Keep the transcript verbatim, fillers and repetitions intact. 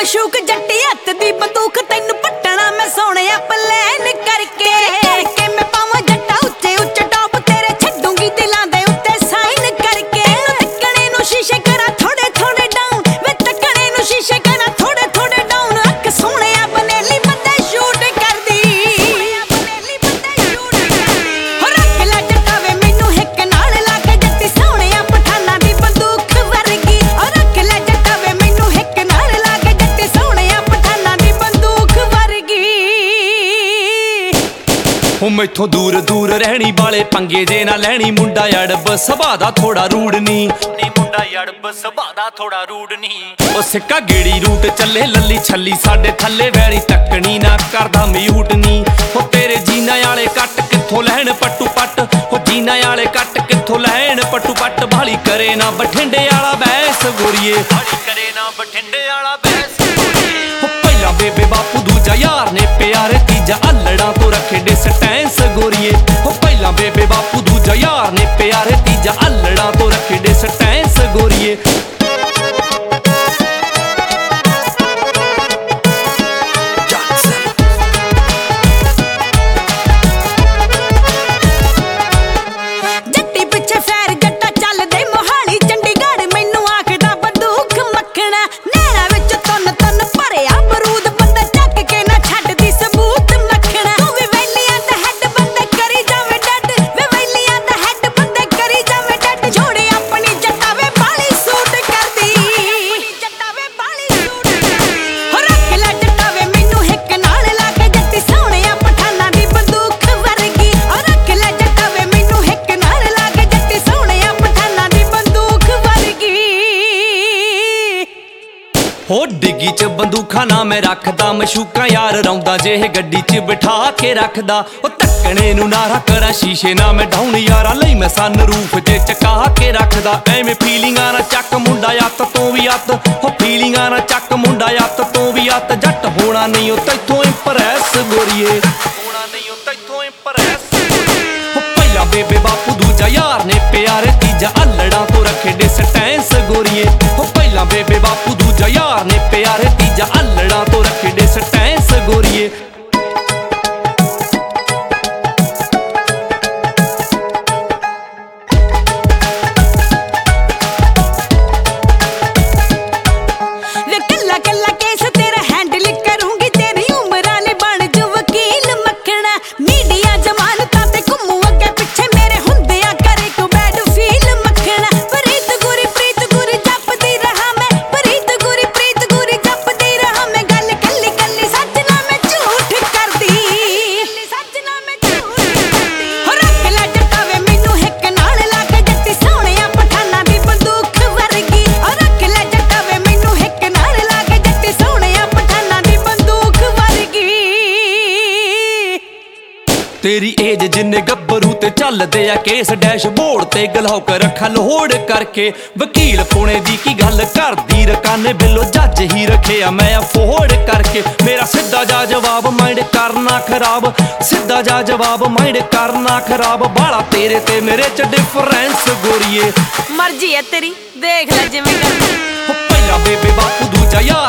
ਮਸ਼ੂਕ ਜੱਟੀ ਹੱਥ ਦੀ ਬੰਦੂਕ ਤੈਨੂੰ ਪੱਟਣਾ ਮੈਂ ਸੋਹਣਿਆ ਪਲਾਨ ਕਰਕੇ ਕਰਕੇ ਮੈਂ ਪਾਵਾਂ ਜੱਟਾ ਉੱਚੇ ਉੱਚੇ ਟੌਪ ਤੇਰੇ ਛੱਡੂਗੀ ਦਿਲਾਂ ਦੇ ਉੱਤੇ ਸਾਈਨ ਕਰਕੇ ਤੱਕਣੇ ਨੂੰ ਸ਼ੀਸ਼ੇ ਕਰਾਂ ਥੋੜੇ ਥੋੜੇ ਡਾਊਨ ਵੇ ਤੱਕਣੇ ਨੂੰ ਸ਼ੀਸ਼ੇ ਕਰਾਂ ਥੋੜੇ ਥੋੜੇ ਡਾਊਨ ਅੱਖ ਸੋਹਣਿਆ ਬਨੇਲੀ ਬੰਦੇ ਸ਼ੂਟ ਕਰਦੀ ਬਨੇਲੀ ਬੰਦੇ ਸ਼ੂਟ ਕਰਦੀ ਹੋ ਰੱਖ ਲੈ ਜੱਟਾ ਵੇ ਮੈਨੂੰ ਹਿੱਕ ਨਾਲ ਲਾ ਕੇ ਜੱਟੀ ਸੋਹਣਿਆ ਪਠਾਨਾਂ ਦੀ ਬੰਦੂਕ ਵਰਗੀ ਹੋ ਰੱਖ ਲੈ ਜੱਟਾ ਵੇ ਮੈਨੂੰ ਹਿੱਕ ਨਾਲ ਲਾ ਕੇ ਜੱਟੀ ਸੋਹਣਿਆ ਪਠਾਨਾਂ ਦੀ ਬੰਦੂਕ ਵਰਗੀ ਹੋ ਮੈਥੋਂ ਦੂਰ ਦੂਰ ਰਹਿਣੀ ਵਾਲੇ ਪੰਗੇ ਜੇ ਨਾ ਲੈਣੀ ਮੁੰਡਾ ਅੜਬ ਸੁਭਾਅ ਦਾ ਥੋੜਾ ਰੂੜ ਨੀ ਨੀ ਮੁੰਡਾ ਅੜਬ ਸੁਭਾਅ ਦਾ ਥੋੜਾ ਰੂੜ ਨੀ ਉਹ ਸਿੱਕਾ ਗੇੜੀ ਰੂਟ ਚੱਲੇ ਲੱਲੀ ਛੱਲੀ ਸਾਡੇ ਥੱਲੇ ਵੈਲੀ ਤੱਕਣੀ ਨਾ ਕਰਦਾ ਮਿਊਟ ਨੀ ਹੋ ਤੇਰੇ ਜੀਨਾ ਵਾਲੇ ਕੱਟ ਕਿੱਥੋਂ ਲੈਣ ਪੱਟੂ ਪੱਟ ਹੋ ਜੀਨਾ ਵਾਲੇ ਕੱਟ ਕਿੱਥੋਂ ਲੈਣ ਪੱਟੂ ਪੱਟ ਭਾਲੀ ਕਰੇ ਨਾ ਬਠਿੰਡੇ ਵਾਲਾ ਬੈਸ ਗੋਰੀਏ ਭਾਲੀ ਕਰੇ ਨਾ ਬਠਿੰਡੇ ਵਾਲਾ ਬੈਸ ਹੋ ਪਹਿਲਾਂ ਬੇਬੇ ਬਾਪੂ ਦੂਜਾ ਯਾਰ ਨੇ ਪਿਆਰੇ ਤੀਜਾ ਅਲੜਾਂ ਤੋਂ ਰੱਖੇ ਡਿਸਟੈਂਸ ਗੋਰੀਏ ਹੋ ਪਹਿਲਾਂ ਬੇਬੇ ਬਾਪੂ ਦੂਜਾ ਯਾਰ ਨੇ ਪਿਆਰੇ ਤੀਜਾ ਅਲੜਾਂ ਤੋਂ ਰੱਖੇ ਡਿਸਟੈਂਸ ਗੋਰੀਏ ਜੱਟੀ ਪਿੱਛੇ ਫੈਰ ਜੱਟਾ ਚੱਲਦੇ ਮੋਹਾਲੀ ਚੰਡੀਗੜ੍ਹ ਮੈਨੂੰ ਆਖਦਾ ਬੰਦੂਕ ਮੱਖਣਾ ਨਹਿਰਾਂ ਵਿੱਚ ਤੁੰਨ ਤੁੰਨ ਭਰਿਆ ਬਰੂਦ ਬੰਦਾ ਚੱਕ ਕੇ ਨਾ ਛੱਡਦੀ ਸਬੂਤ ਮੱਖਣਾ ਤੂੰ ਵੀ ਵੈਲੀਆਂ ਦਾ ਹੈਡ ਬੰਦੇ ਕਰੀ ਜਾਵੇ ਡੱਡ ਵੇ ਵੈਲੀਆਂ ਦਾ ਹੈਡ ਬੰਦੇ ਕਰੀ ਜਾਵੇ ਡੱਡ ਜੋੜੇ ਆਪਣੀ ਜੱਟਾ ਵੇ ਬਾਲੀ ਸੂਟ ਕਰਦੀ ਜੱਟਾ ਵੇ ਬਾਲੀ ਸੂਟ ਕਰਦੀ ਹੋ ਰੱਖ ਲੈ ਜੱਟਾ ਵੇ ਮੈਨੂੰ ਹਿੱਕ ਨਾਲ ਲਾ ਕੇ ਜੱਟੀ ਸੋਹਣਿਆ ਪਠਾਨਾਂ ਦੀ ਬੰਦੂਕ ਵਰਗੀ ਹੋ ਰੱਖ ਲੈ ਜੱਟਾ ਵੇ ਮੈਨੂੰ ਹਿੱਕ ਨਾਲ ਲਾ ਕੇ ਜੱਟੀ ਸੋਹਣਿਆ ਪਠਾਨਾਂ ਦੀ ਬੰਦੂਕ ਵਰਗੀ ਹੋ ਡਿੱਗੀ ਚ ਬੰਦੂਖਾਂ ਨਾ ਮੈਂ ਰੱਖਦਾ ਮਸ਼ੂਕਾਂ ਯਾਰ ਰੌਂਦਾ ਜੇ ਇਹ ਗੱਡੀ ਚ ਬਿਠਾ ਕੇ ਰੱਖਦਾ ਉਹ ਧੱਕਣੇ ਨੂੰ ਨਾਰਾ ਕਰਾਂ ਸ਼ੀਸ਼ੇ ਨਾ ਮੈਂ ਡਾਉਣ ਯਾਰਾਂ ਲਈ ਮੈਂ ਸਨ ਰੂਫ ਜੇ ਚਕਾ ਕੇ ਰੱਖਦਾ ਐਵੇਂ ਫੀਲਿੰਗਾਂ ਨਾ ਚੱਕ ਮੁੰਡਾ ਅੱਤ ਤੋਂ ਵੀ ਅੱਤ ਹੋ ਫੀਲਿੰਗਾਂ ਨਾ ਚੱਕ ਮੁੰਡਾ ਅੱਤ ਤੋਂ ਵੀ ਅੱਤ ਜੱਟ ਹੋਣਾ ਨਹੀਂ ਉਹ ਤੈਥੋਂ ਇੰਪ੍ਰੈਸ ਗੋਰੀਏ ਹੋਣਾ ਨਹੀਂ ਉਹ ਤੈਥੋਂ ਇੰਪ੍ਰੈਸ ਹੋ ਪਹਿਲਾਂ ਬੇਬੇ ਬਾਪੂ ਦੂਜਾ ਯਾਰ ਨੇ ਪਿਆਰੇ ਤੀਜਾ ਅਲੜਾਂ ਤੋਂ ਰੱਖੇ ਡਿਸਟੈਂਸ ਗੋਰੀਏ ਹੋ ਪਹਿਲਾਂ ਬੇਬੇ ਬਾਪੂ ਦੂਜਾ ਯਾਰ ਨੇ ਪਿਆਰੇ ਤੀਜਾ ਅਲੜਾਂ ਤੋਂ ਰੱਖੇ ਡਿਸਟੈਂਸ ਗੋਰੀਏ ਵੇ ਕੱਲਾ ਕੱਲਾ ਕੇਸ ਤੇਰਾ ਹੈਂਡਲ ਕਰੂੰਗੀ ਤੇਰੀ ਉਮਰਾਂ ਲਈ ਬਣ ਜੂ ਵਕੀਲ ਮੱਖਣਾ ਮੀਡੀਆ ਜ਼ਮਾਨਤਾਂ ਤੇ ਘੁੰਮੂ ਅੱਗੇ ਪਿੱਛੇ ਮੇਰੇ ਹੁੰਦਿਆਂ ਕਰੇ ਕੋ ਬੈਡ ਫੀਲ ਮੱਖਣਾ ਪ੍ਰੀਤ ਗੁਰੀ ਪ੍ਰੀਤ ਗੁਰੀ ਜਪਦੀ ਰਹਾ ਮੈਂ ਪ੍ਰੀਤ ਗੁਰੀ ਪ੍ਰੀਤ ਗੁਰੀ ਜਪਦੀ ਰਹਾ ਮੈਂ ਗੱਲ ਕੱਲੀ ਕੱਲੀ ਸੱਚ ਨਾ ਮੈਂ ਝੂਠ ਕਰਦੀ ਸੱਚ ਨਾ ਮੈਂ ਝੂਠ ਕਰਦੀ ਹੋ ਰੱਖ ਲੈ ਜੱਟਾ ਵੇ ਮੈਨੂੰ ਹਿੱਕ ਨਾਲ ਲਾ ਕੇ ਜੱਟੀ ਸੋਹਣਿਆ ਪਠਾਨਾਂ ਦੀ ਬੰਦੂਕ ਵਰਗੀ ਹੋ ਰੱਖ ਲੈ ਜੱਟਾ ਵੇ ਮੈਨੂੰ ਹਿੱਕ ਨਾਲ ਲਾ ਕੇ ਜੱਟੀ ਸੋਹਣਿਆ ਪਠਾਨਾਂ ਦੀ ਬੰਦੂਕ ਵਰਗੀ ਤੇਰੀ ਏਜ ਜਿੰਨੇ ਗੱਭਰੂ ਤੇ ਚੱਲਦੇ ਆ ਕੇਸ ਡੈਸ਼ਬੋਰਡ ਤੇ ਗਲੌਕ ਰੱਖਾ ਲੋੜ ਕਰਕੇ ਵਕੀਲ ਪੁਣੇ ਦੀ ਕੀ ਗੱਲ ਕਰਦੀ ਰਕਾਨੇ ਬਿੱਲੋ ਜੱਜ ਹੀ ਰੱਖਿਆ ਮੈਂ ਅਫੋਰਡ ਕਰਕੇ ਮੇਰਾ ਸਿੱਧਾ ਜਾ ਜਵਾਬ ਮਾਈਂਡ ਕਰਨਾ ਖਰਾਬ ਸਿੱਧਾ ਜਾ ਜਵਾਬ ਮਾਈਂਡ ਕਰਨਾ ਖਰਾਬ ਬਾਲਾ ਤੇਰੇ ਤੇ ਮੇਰੇ ਚ ਡਿਫਰੈਂਸ ਗੋਰੀਏ ਮਰਜ਼ੀ ਹੈ ਤੇਰੀ ਦੇਖ ਲੈ ਜਿਵੇਂ ਕਰਦੀ ਹੋ ਪਹਿਲਾਂ ਬੇਬੇ ਬਾਪੂ ਦੂਜਾ ਯਾਰ